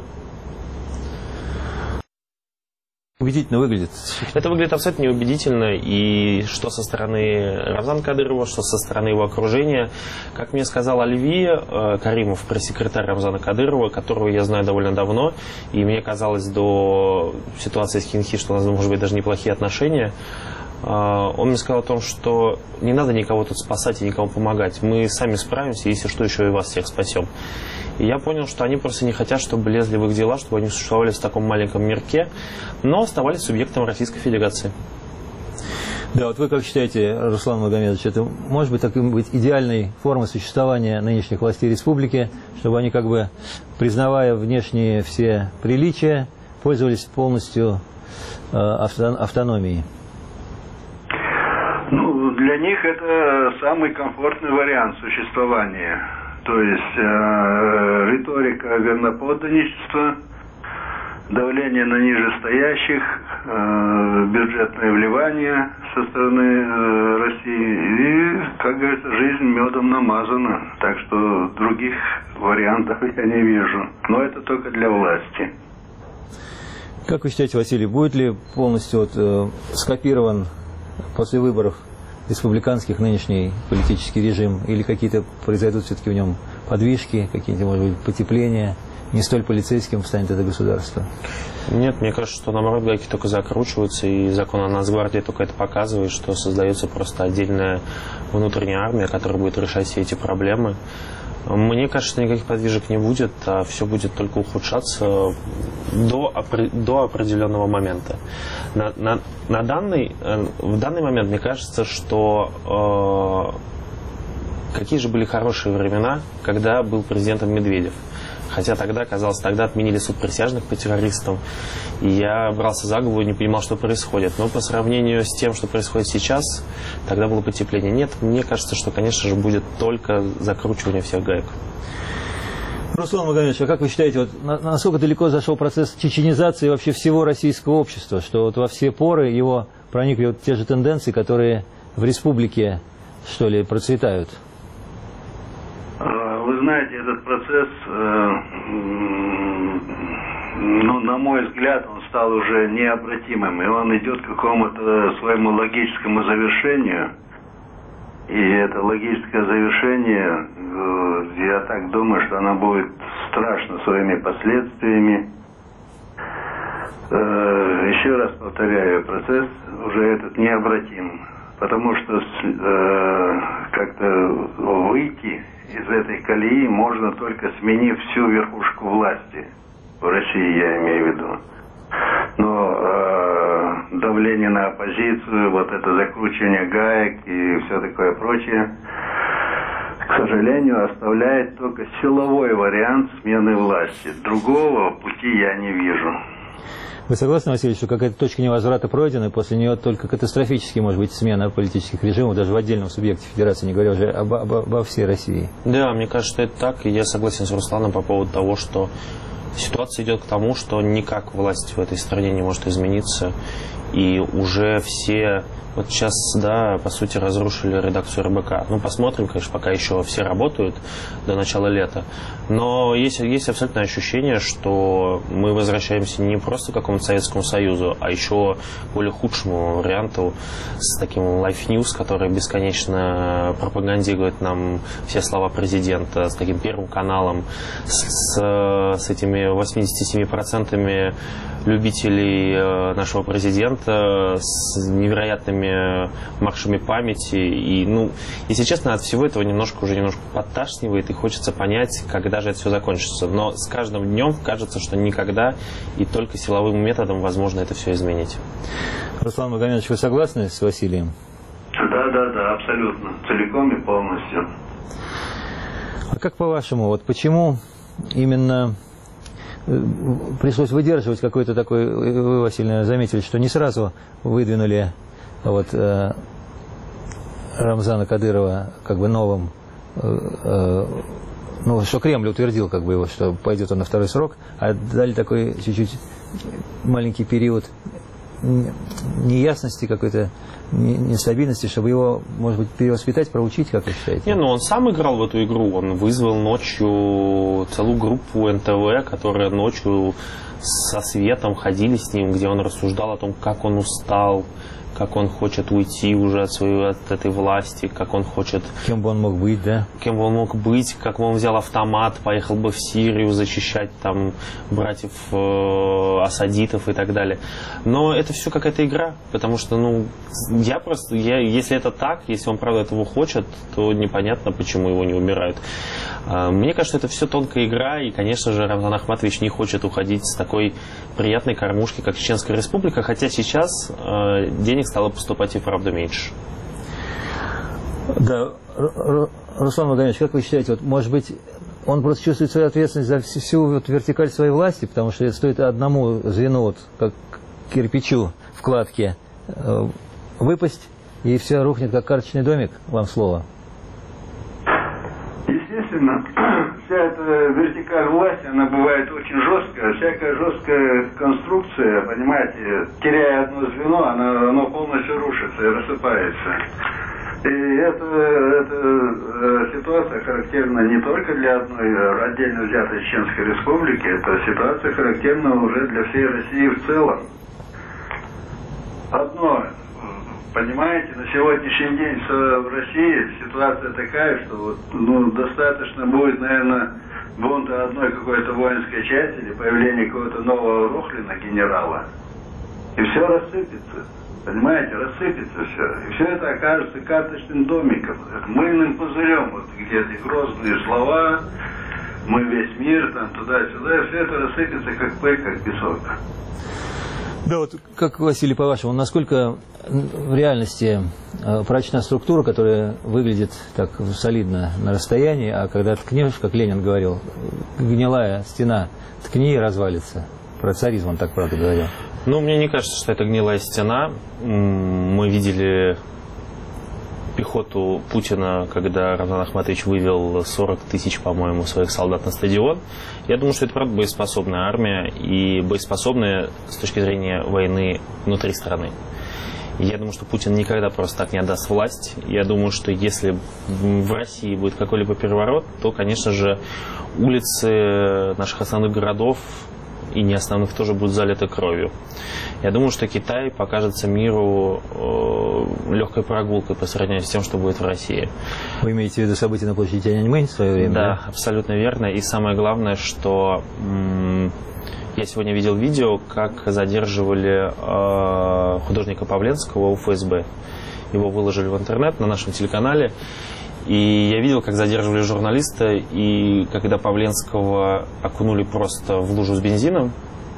Убедительно выглядит. Это выглядит абсолютно неубедительно, и что со стороны Рамзана Кадырова, что со стороны его окружения. Как мне сказал Альви Каримов, пресс-секретарь Рамзана Кадырова, которого я знаю довольно давно, и мне казалось до ситуации с Кинхи, что у нас, может быть, даже неплохие отношения, он мне сказал о том, что не надо никого тут спасать и никому помогать. Мы сами справимся, если что, еще и вас всех спасем. И я понял, что они просто не хотят, чтобы лезли в их дела, чтобы они существовали в таком маленьком мирке, но оставались субъектом Российской Федерации. Да, вот вы как считаете, Руслан Магомедович, это может быть такой быть идеальной формой существования нынешних властей республики, чтобы они, как бы, признавая внешние все приличия, пользовались полностью автономией? Ну, для них это самый комфортный вариант существования. То есть риторика верноподданничества, давление на нижестоящих, бюджетное вливание со стороны России и, как говорится, жизнь медом намазана. Так что других вариантов я не вижу. Но это только для власти. Как вы считаете, Василий, будет ли полностью скопирован после выборов республиканских нынешний политический режим, или какие-то произойдут все-таки в нем подвижки, какие-то, может быть, потепления, не столь полицейским станет это государство? Нет, мне кажется, что наоборот гайки только закручиваются, и закон о Нацгвардии только это показывает, что создается просто отдельная внутренняя армия, которая будет решать все эти проблемы. Мне кажется, что никаких подвижек не будет, а все будет только ухудшаться до определенного момента. В данный момент мне кажется, что какие же были хорошие времена, когда был президентом Медведев. Хотя тогда, казалось, тогда отменили суд присяжных по террористам, и я брался за голову и не понимал, что происходит. Но по сравнению с тем, что происходит сейчас, тогда было потепление. Нет, мне кажется, что, конечно же, будет только закручивание всех гаек. Руслан Магомедович, а как вы считаете, вот, насколько далеко зашел процесс чеченизации вообще всего российского общества, что вот во все поры его проникли вот те же тенденции, которые в республике, что ли, процветают? Вы знаете, этот процесс, ну, на мой взгляд, он стал уже необратимым, и он идет к какому-то своему логическому завершению. И это логическое завершение, я так думаю, что оно будет страшно своими последствиями. Еще раз повторяю, процесс уже этот необратим, потому что как-то выйти из этой колеи можно только сменив всю верхушку власти. В России я имею в виду. Но давление на оппозицию, вот это закручивание гаек и все такое прочее, к сожалению, оставляет только силовой вариант смены власти. Другого пути я не вижу. Вы согласны, Василий, что какая-то точка невозврата пройдена, и после нее только катастрофически может быть смена политических режимов, даже в отдельном субъекте федерации, не говоря уже обо всей России? Да, мне кажется, что это так, и я согласен с Русланом по поводу того, что ситуация идет к тому, что никак власть в этой стране не может измениться, и уже все... Вот сейчас, да, по сути, разрушили редакцию РБК. Ну, посмотрим, конечно, пока еще все работают до начала лета. Но есть абсолютное ощущение, что мы возвращаемся не просто к какому-то Советскому Союзу, а еще к более худшему варианту с таким Life News, который бесконечно пропагандирует нам все слова президента, с таким Первым каналом, с этими 87% любителей нашего президента, с невероятными маршами памяти. И, ну, если честно, от всего этого немножко подташнивает, и хочется понять, когда же это все закончится. Но с каждым днем кажется, что никогда, и только силовым методом возможно это все изменить. Руслан Магомедович, вы согласны с Василием? Да, абсолютно. Целиком и полностью. А как по-вашему, вот почему именно пришлось выдерживать какой-то такой, вы, Василий, наверное, заметили, что не сразу выдвинули вот Рамзана Кадырова как бы новым, ну, что Кремль утвердил как бы его, что пойдет он на второй срок, а дали такой чуть-чуть маленький период неясности, какой-то нестабильности, чтобы его, может быть, перевоспитать, проучить, как вы считаете? Не, ну он сам играл в эту игру, он вызвал ночью целую группу НТВ, которая ночью со светом ходили с ним, где он рассуждал о том, как он устал, как он хочет уйти уже от этой власти, как он хочет... Кем бы он мог быть, да? Кем бы он мог быть, как бы он взял автомат, поехал бы в Сирию защищать там братьев асадитов и так далее. Но это все какая-то игра, потому что, ну, если это так, если он правда этого хочет, то непонятно, почему его не убирают. Мне кажется, это все тонкая игра, и, конечно же, Рамзан Ахматович не хочет уходить с такой приятной кормушки, как Чеченская Республика, хотя сейчас денег стало поступать и правда меньше. Да, Руслан Магомедович, как вы считаете, вот, может быть, он просто чувствует свою ответственность за всю вот вертикаль своей власти, потому что стоит одному звену, вот, как кирпичу в кладке, выпасть, и все рухнет, как карточный домик? Вам слово. Естественно, вся эта вертикаль власти, она бывает очень жесткая. Всякая жесткая конструкция, понимаете, теряя одно звено, оно полностью рушится и рассыпается. И эта ситуация характерна не только для одной отдельно взятой Чеченской Республики, эта ситуация характерна уже для всей России в целом. Одно, понимаете, на сегодняшний день в России ситуация такая, что вот, ну, достаточно будет, наверное, бунта одной какой-то воинской части или появления какого-то нового Рохлина, генерала, и все рассыпется. Понимаете, рассыпется все. И все это окажется карточным домиком, мыльным пузырем, вот, где эти грозные слова, мы весь мир, там, туда-сюда, и все это рассыпется как пыль, как песок. Да, вот как, Василий, по-вашему, насколько в реальности прочна структура, которая выглядит так солидно на расстоянии, а когда ткнешь, как Ленин говорил, гнилая стена, ткни и развалится. Про царизм он так правда говорил. Ну, мне не кажется, что это гнилая стена. Мы видели пехоту Путина, когда Рамзан Ахматович вывел 40 тысяч, по-моему, своих солдат на стадион. Я думаю, что это, правда, боеспособная армия и боеспособная с точки зрения войны внутри страны. Я думаю, что Путин никогда просто так не отдаст власть. Я думаю, что если в России будет какой-либо переворот, то, конечно же, улицы наших основных городов и не основных тоже будут залиты кровью. Я думаю, что Китай покажется миру легкой прогулкой по сравнению с тем, что будет в России. Вы имеете в виду события на площади Тяньаньмэнь в свое время? Да, абсолютно верно. И самое главное, что я сегодня видел видео, как задерживали художника Павленского у ФСБ. Его выложили в интернет на нашем телеканале. И я видел, как задерживали журналиста, и когда Павленского окунули просто в лужу с бензином,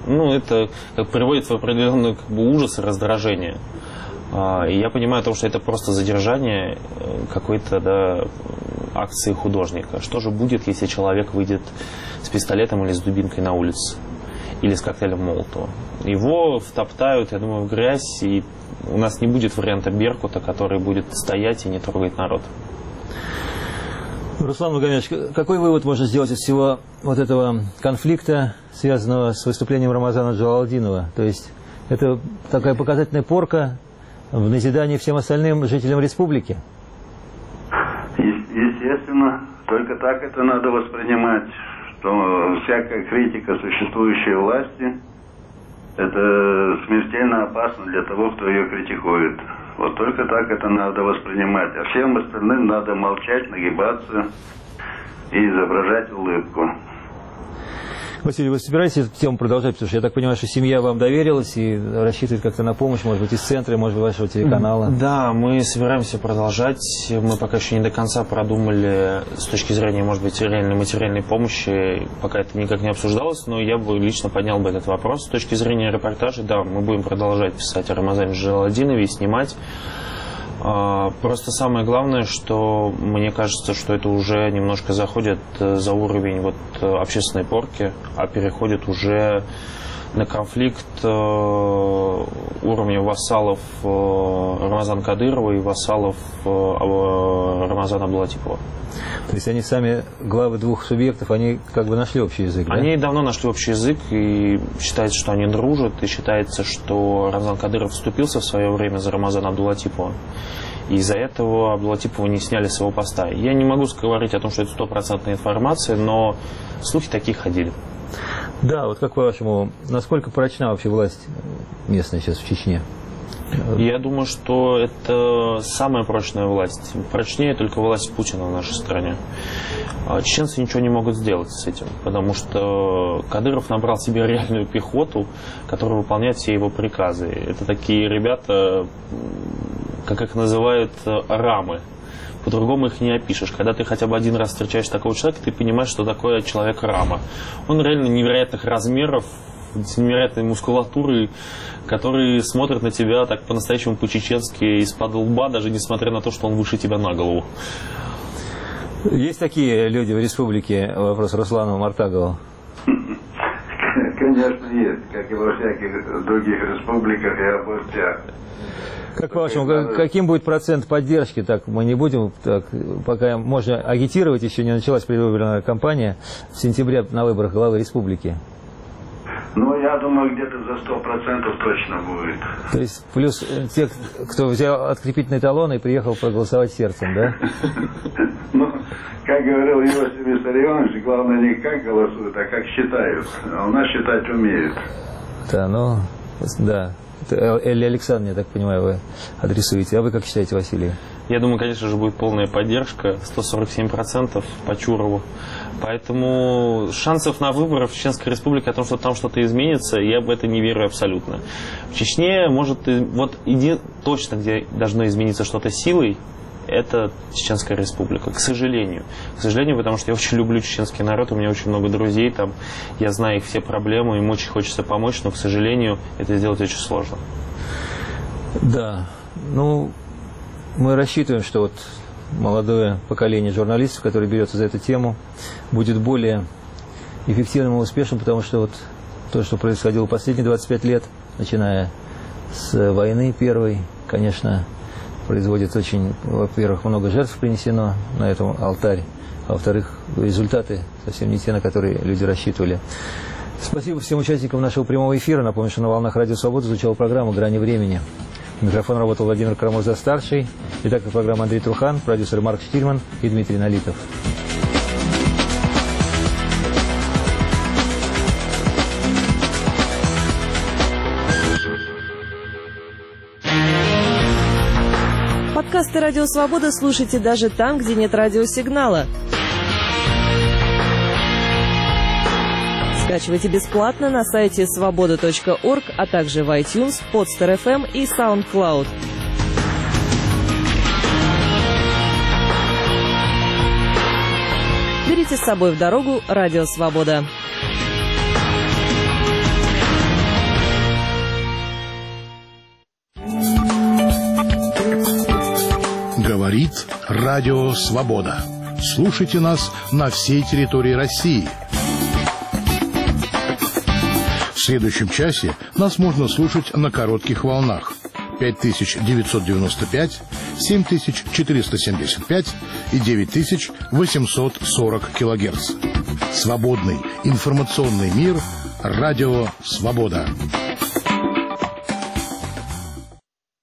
это приводит в определенный ужас и раздражение. И я понимаю, что это просто задержание какой-то акции художника. Что же будет, если человек выйдет с пистолетом или с дубинкой на улицу? Или с коктейлем Молотова? Его втоптают, я думаю, в грязь, и у нас не будет варианта Беркута, который будет стоять и не трогать народ. Руслан Магомедович, какой вывод можно сделать из всего вот этого конфликта, связанного с выступлением Рамазана Джалалдинова? То есть это такая показательная порка в назидании всем остальным жителям республики? Естественно, только так это надо воспринимать, что всякая критика существующей власти – это смертельно опасно для того, кто ее критикует. Вот только так это надо воспринимать. А всем остальным надо молчать, нагибаться и изображать улыбку. Василий, вы собираетесь эту тему продолжать? Потому что я так понимаю, что семья вам доверилась и рассчитывает как-то на помощь, может быть, из центра, может быть, вашего телеканала. Да, мы собираемся продолжать. Мы пока еще не до конца продумали с точки зрения, может быть, реальной материальной помощи. Пока это никак не обсуждалось, но я бы лично поднял бы этот вопрос. С точки зрения репортажа, да, мы будем продолжать писать о Рамазане Джалалдинове и снимать. Просто самое главное, что мне кажется, что это уже немножко заходит за уровень общественной порки, а переходит уже на конфликт уровня вассалов Рамазана Кадырова и вассалов Рамазана Абдулатипова. То есть они сами, главы двух субъектов, они как бы нашли общий язык, да? Они давно нашли общий язык, и считается, что они дружат, и считается, что Рамазан Кадыров вступился в свое время за Рамазана Абдулатипова. И из-за этого Абдулатипова не сняли с его поста. Я не могу говорить о том, что это стопроцентная информация, но слухи такие ходили. Да, вот как по-вашему, насколько прочна вообще власть местная сейчас в Чечне? Я думаю, что это самая прочная власть. Прочнее только власть Путина в нашей стране. Чеченцы ничего не могут сделать с этим, потому что Кадыров набрал себе реальную пехоту, которая выполняет все его приказы. Это такие ребята, как их называют, рамы. По-другому их не опишешь. Когда ты хотя бы один раз встречаешь такого человека, ты понимаешь, что такое человек-рама. Он реально невероятных размеров, с невероятной мускулатурой, который смотрит на тебя так по-настоящему по-чеченски из-под лба, даже несмотря на то, что он выше тебя на голову. Есть такие люди в республике? Вопрос Руслану Мартагову. Конечно, есть, как и во всяких других республиках и областях. Как по-вашему, каким будет процент поддержки? Так, мы не будем, так, пока можно агитировать, еще не началась предвыборная кампания в сентябре на выборах главы республики. Ну, я думаю, где-то за 100% точно будет. То есть плюс те, кто взял открепительные талоны и приехал проголосовать сердцем, да? Ну, как говорил Иосиф Виссарионович, главное не как голосуют, а как считают. А у нас считать умеют. Да, ну, да. Элли Александровна, я так понимаю, вы адресуете. А вы как считаете, Василий? Я думаю, конечно же, будет полная поддержка, 147% по Чурову. Поэтому шансов на выборы в Чеченской Республике о том, что там что-то изменится, я в это не верю абсолютно. В Чечне, может, точно, где должно измениться что-то силой, это Чеченская Республика, к сожалению. К сожалению, потому что я очень люблю чеченский народ, у меня очень много друзей там, я знаю их все проблемы, им очень хочется помочь, но, к сожалению, это сделать очень сложно. Да, ну, мы рассчитываем, что вот молодое поколение журналистов, которое берется за эту тему, будет более эффективным и успешным, потому что вот то, что происходило последние 25 лет, начиная с войны первой, конечно, производит очень, во-первых, много жертв принесено на этом алтарь, а во-вторых, результаты совсем не те, на которые люди рассчитывали. Спасибо всем участникам нашего прямого эфира. Напомню, что на волнах Радио Свобода звучала программа «Грани времени». Микрофон работал Владимир Карамурза-старший. Редактор программы Андрей Трухан, продюсер Марк Штильман и Дмитрий Налитов. Подкасты «Радио Свобода» слушайте даже там, где нет радиосигнала. Скачивайте бесплатно на сайте svoboda.org, а также в iTunes, Podster.fm и SoundCloud. Берите с собой в дорогу «Радио Свобода». Говорит Радио Свобода. Слушайте нас на всей территории России. В следующем часе нас можно слушать на коротких волнах 5995, 7475 и 9840 килогерц. Свободный информационный мир. Радио Свобода.